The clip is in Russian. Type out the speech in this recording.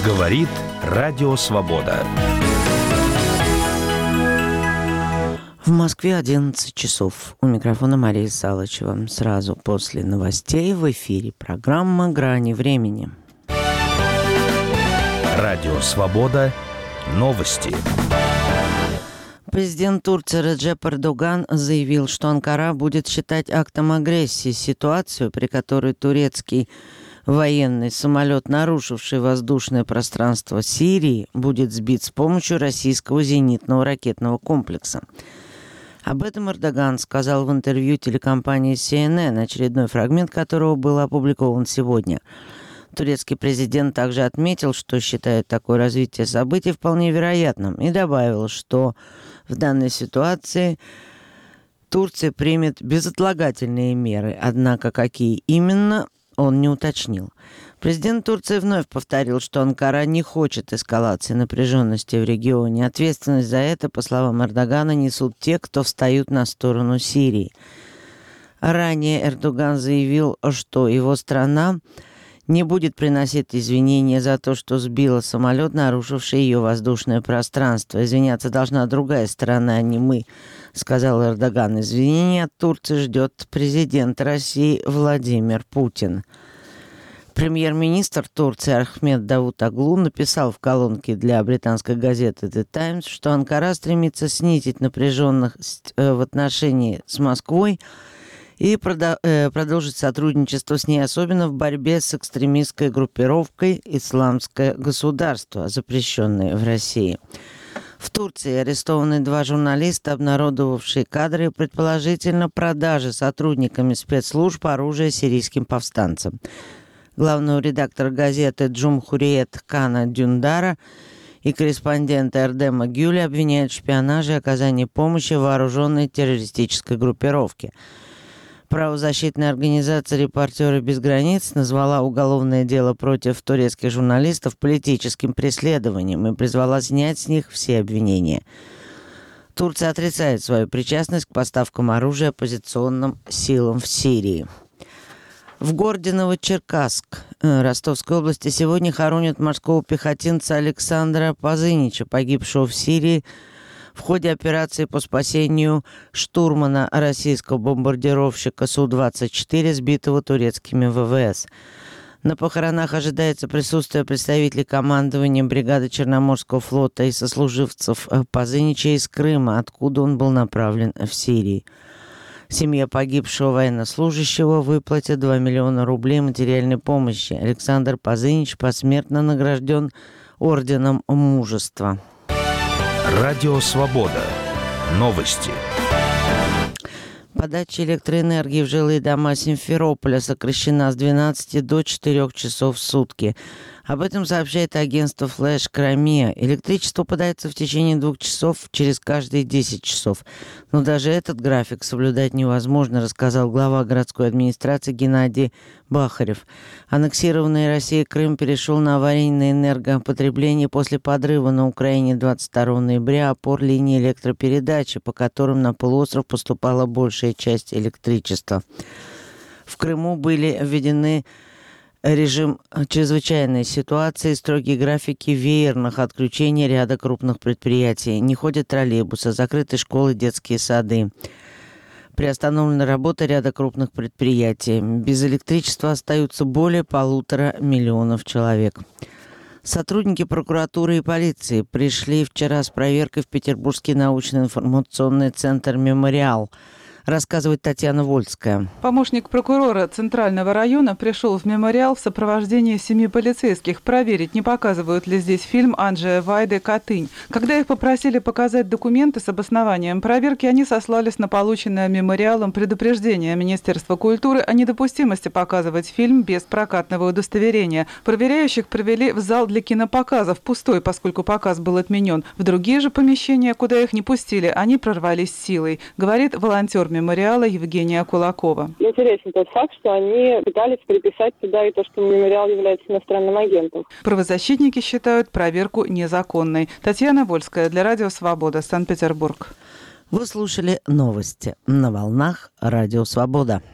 Говорит Радио Свобода. В Москве 11 часов. У микрофона Мария Салычева. Сразу после новостей в эфире программа «Грани времени». Радио Свобода. Новости. Президент Турции Реджеп Эрдоган заявил, что Анкара будет считать актом агрессии ситуацию, при которой турецкий военный самолет, нарушивший воздушное пространство Сирии, будет сбит с помощью российского зенитного ракетного комплекса. Об этом Эрдоган сказал в интервью телекомпании CNN, очередной фрагмент которого был опубликован сегодня. Турецкий президент также отметил, что считает такое развитие событий вполне вероятным, и добавил, что в данной ситуации Турция примет безотлагательные меры, однако какие именно, он не уточнил. Президент Турции вновь повторил, что Анкара не хочет эскалации напряженности в регионе. Ответственность за это, по словам Эрдогана, несут те, кто встают на сторону Сирии. Ранее Эрдоган заявил, что его страна не будет приносить извинения за то, что сбила самолет, нарушивший ее воздушное пространство. Извиняться должна другая сторона, а не мы, сказал Эрдоган. Извинения от Турции ждет президент России Владимир Путин. Премьер-министр Турции Ахмед Давутоглу написал в колонке для британской газеты The Times, что Анкара стремится снизить напряженность в отношении с Москвой и продолжить сотрудничество с ней, особенно в борьбе с экстремистской группировкой «Исламское государство», запрещенное в России. В Турции арестованы 2 журналиста, обнародовавшие кадры, предположительно, продажи сотрудниками спецслужб оружия сирийским повстанцам. Главного редактора газеты «Джумхуриет» Кана Дюндара и корреспондента Эрдема Гюля обвиняют в шпионаже и оказании помощи вооруженной террористической группировке. Правозащитная организация «Репортеры без границ» назвала уголовное дело против турецких журналистов политическим преследованием и призвала снять с них все обвинения. Турция отрицает свою причастность к поставкам оружия оппозиционным силам в Сирии. В городе Новочеркасск Ростовской области сегодня хоронят морского пехотинца Александра Позынича, погибшего в Сирии в ходе операции по спасению штурмана российского бомбардировщика Су-24, сбитого турецкими ВВС. На похоронах ожидается присутствие представителей командования бригады Черноморского флота и сослуживцев Позынича из Крыма, откуда он был направлен в Сирию. Семье погибшего военнослужащего выплатят 2 миллиона рублей материальной помощи. Александр Позынич посмертно награжден орденом мужества. Радио Свобода. Новости. Подача электроэнергии в жилые дома Симферополя сокращена с 12 до 4 часов в сутки. Об этом сообщает агентство Flash Crimea. Электричество подается в течение 2 часов через каждые 10 часов. Но даже этот график соблюдать невозможно, рассказал глава городской администрации Геннадий Бахарев. Аннексированный Россией Крым перешел на аварийное энергопотребление после подрыва на Украине 22 ноября опор линии электропередачи, по которым на полуостров поступала большая часть электричества. В Крыму были введены режим чрезвычайной ситуации, строгие графики веерных отключений ряда крупных предприятий. Не ходят троллейбусы, закрыты школы, детские сады. Приостановлена работа ряда крупных предприятий. Без электричества остаются более 1,5 миллиона человек. Сотрудники прокуратуры и полиции пришли вчера с проверкой в Петербургский научно-информационный центр «Мемориал». Рассказывает Татьяна Вольская. Помощник прокурора Центрального района пришел в «Мемориал» в сопровождении 7 полицейских проверить, не показывают ли здесь фильм Анджея Вайды «Катынь». Когда их попросили показать документы с обоснованием проверки, они сослались на полученное «Мемориалом» предупреждение Министерства культуры о недопустимости показывать фильм без прокатного удостоверения. Проверяющих привели в зал для кинопоказов, пустой, поскольку показ был отменен. В другие же помещения, куда их не пустили, они прорвались силой, говорит волонтер «Мемориала» Евгения Кулакова. Интересен тот факт, что они пытались приписать туда и то, что «Мемориал» является иностранным агентом. Правозащитники считают проверку незаконной. Татьяна Вольская для Радио Свобода, Санкт-Петербург. Вы слушали новости на волнах Радио Свобода.